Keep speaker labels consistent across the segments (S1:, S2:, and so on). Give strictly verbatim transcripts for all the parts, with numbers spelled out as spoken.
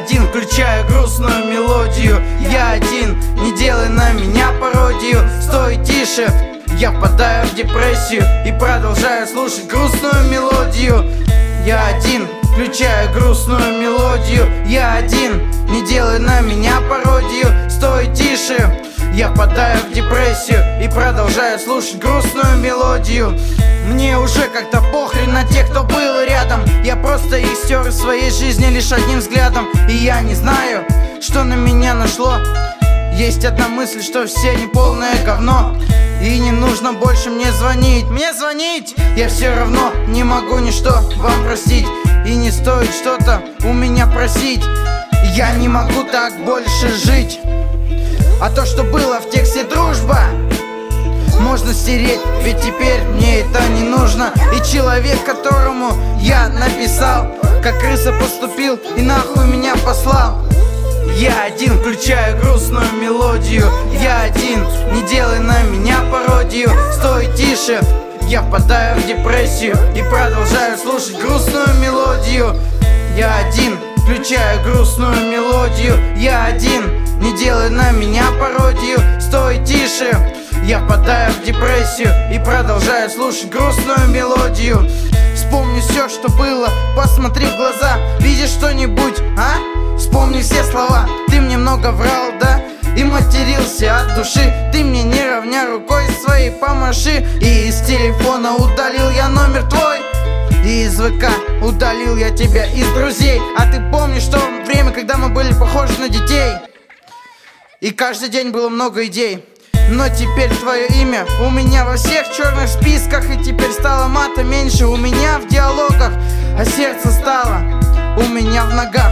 S1: один, включаю грустную мелодию. Я один, не делай на меня пародию. Стой тише, я впадаю в депрессию и продолжаю слушать грустную мелодию. Я один, включаю грустную мелодию. Я один, не делай на меня пародию. Стой тише, я впадаю в депрессию и продолжаю слушать грустную мелодию. Мне уже как-то похрен на тех, кто был рядом. Я просто их стер из своей жизни лишь одним взглядом. И я не знаю, что на меня нашло. Есть одна мысль, что все они полное говно. И не нужно больше мне звонить. Мне звонить я все равно не могу ничто вам простить. И не стоит что-то у меня просить. Я не могу так больше жить. А то, что было в тексте дружба, можно стереть, ведь теперь мне это не нужно. И человек, которому я написал, как крыса поступил и нахуй меня послал. Я один, включаю грустную мелодию. Я один, не делай на меня пародию. Стой тише, я впадаю в депрессию и продолжаю слушать грустную мелодию. Я один, включаю грустную мелодию. Я один, не делай на меня пародию. Стой тише, я впадаю в депрессию и продолжаю слушать грустную мелодию. Вспомни все, что было, посмотри в глаза. Видишь что-нибудь, а? Вспомни все слова. Ты мне много врал, да? И матерился от души. Ты мне не равня рукой своей помаши. И из телефона удалил я номер твой. И из ВК удалил я тебя из друзей. А ты помнишь то время, когда мы были похожи на детей? И каждый день было много идей. Но теперь твое имя у меня во всех черных списках. И теперь стало мата меньше у меня в диалогах. А сердце стало у меня в ногах.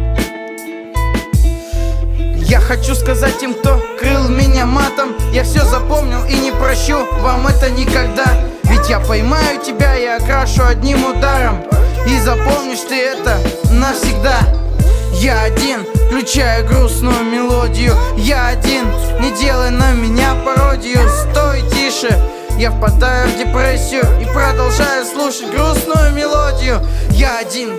S1: Я хочу сказать тем, кто крыл меня матом: я все запомнил и не прощу вам это никогда. Ведь я поймаю тебя и окрашу одним ударом. И запомнишь ты это навсегда. Я один, включаю грустную мелодию. Я один, не делай на меня пародию. Стой тише, я впадаю в депрессию и продолжаю слушать грустную мелодию. Я один.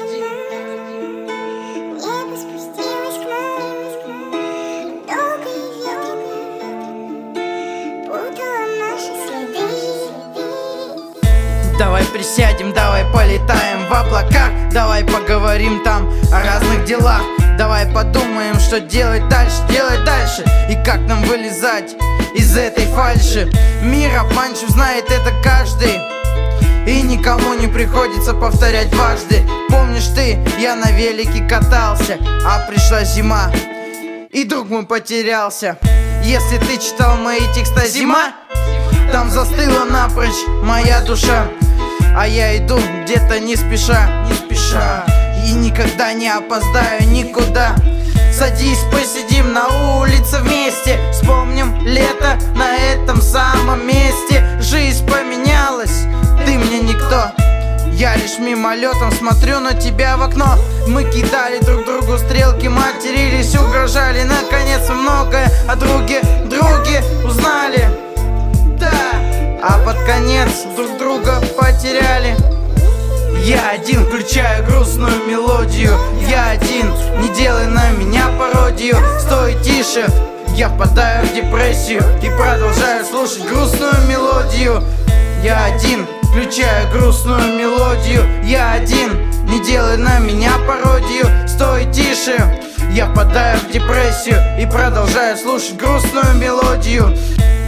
S1: Давай присядем, давай полетаем в облаках. Давай поговорим там о разных делах. Давай подумаем, что делать дальше, делать дальше. И как нам вылезать из этой фальши. Мир обманчив, знает это каждый. И никому не приходится повторять дважды. Помнишь ты, я на велике катался, а пришла зима, и друг мой потерялся. Если ты читал мои тексты «Зима», там застыла напрочь моя душа. А я иду где-то не спеша, не спеша. И никогда не опоздаю никуда. Садись, посидим на улице вместе. Вспомним лето на этом самом месте. Жизнь поменялась, ты мне никто. Я лишь мимолетом смотрю на тебя в окно. Мы кидали друг другу стрелки, матерились, угрожали. Наконец многое о друге, друге узнали. Да, а под конец друг друга потеряли. Я один, включаю грустную мелодию. Я один, не делай на меня пародию. Стой тише, я впадаю в депрессию и продолжаю слушать грустную мелодию. Я один, включаю грустную мелодию. Я один, не делай на меня пародию. Стой тише, я впадаю в депрессию и продолжаю слушать грустную мелодию.